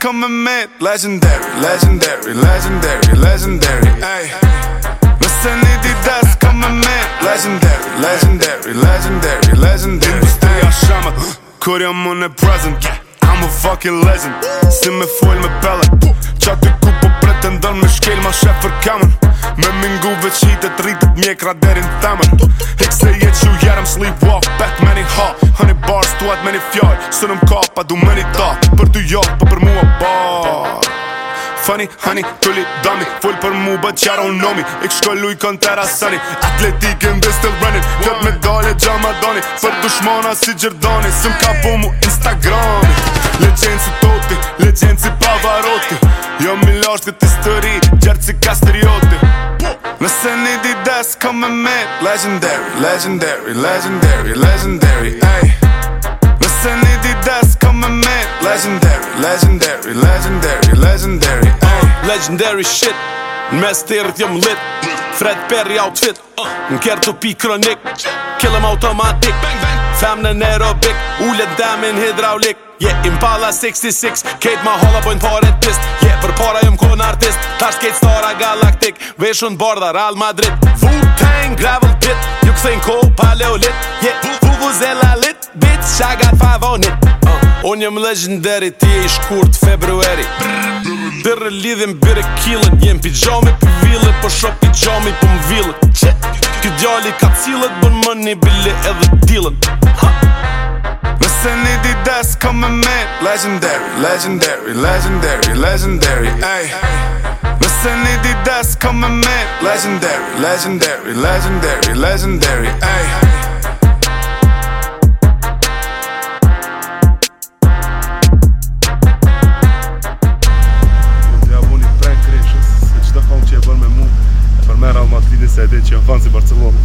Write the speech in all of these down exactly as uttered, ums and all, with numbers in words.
come met. Legendary, legendary, legendary, legendary. Ay. Nëse një dites come met. Legendary, legendary, legendary, legendary. Industria shamat, kur jam unë e present. I'm a fucking legend. Si me full me pellet. Qaty ku po pretendon me shkel ma shef për kamën. Me mingu veç hitet rritet mjekra derin temën. Hik se jet shu jerem sleepwalk back many ha. Honey bars tuat many fjall. Së nëm ka pa du many ta. Për ty jo, pa për mua bar. Funny, honey, tulli, dummy. Full për mu, but y'all don't know me. Ik shkolluj kontera sunny. Atletik and they still running. Kët medalje Gjamadani. Për dushmana si Gjerdani. Sëm ka po mu Instagrami. Legend si Toti, legend si Pavarotti. Jo milasht këtë histori, gjertë si Kastrioti. Nëse një dites come met. Legendary, legendary, legendary, legendary. Ay. Nëse një dites come met. Legendary, legendary, legendary, legendary. Ay. Legendary shit, n'mes tërët jom lit. Fred Perry outfit, në kertu pi kronik. Killem automatik, femne në aerobik. Ullet damin hydraulik. Yeah, Impala sixty-six, Kate ma holla bojnë pare tist. Yeah, për para jom kon artist. Tash Kate Stara Galactic, veshun bardha Real Madrid. Wu-Tang, gravel pit, ju këthejn ko paleolit. Yeah, Vuvuzela lit, bitch, I got five on it. uh, Unë jem legendary, ti e i shkurt februari. Dërë lidhim bire kilën, jem pijami për vilët. Po shop pijami për m'vilët. Ky djali ka cilët, bën më një bile edhe dilën. Nëse një dites come met. Legendary, legendary, legendary, legendary. Ay. Nëse një dites come met. Legendary, legendary, legendary, legendary. Ay. Ja bu një prank kreshës, se qëta fam që e bën me mu e për me Real Madridin se e di që jam fan si Barcelona.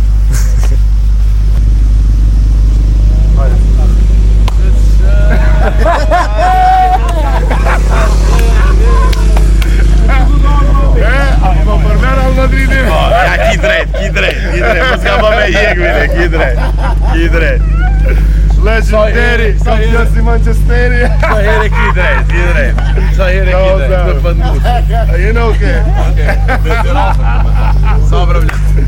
Ja, ki drejt, ki drejt, ki drejt, mos ka më me jek vile, ki drejt, ki drejt. Legendary, kampion si Manchesteri. Sa here ki drejt, ki drejt, sa here ki drejt, në pëndut. Jene oke? Sa problem.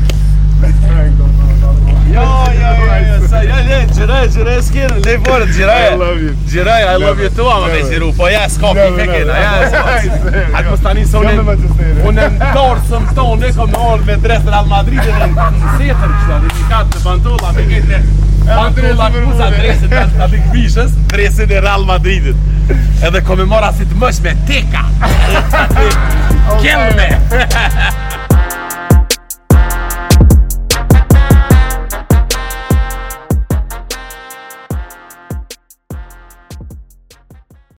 Jo, jo, jo, sa, jo, jo, gjiraj, gjiraj s'kene, lej forët, gjiraj. I love you. Gjiraj, I love you too, ama me gjiru, po ja, s'ka pi kekena, ja, s'ka. Atë mos tani se unë, unë në dorësëm tonë, e kom në orë me dresë Real Madridin e në setër, qëta, dhe që katë në pantolla, me kete, pantolla kusa dresin të të këvishës, dresin e Real Madridit. Edhe kom e mora si të mësh me teka. Kjellë me.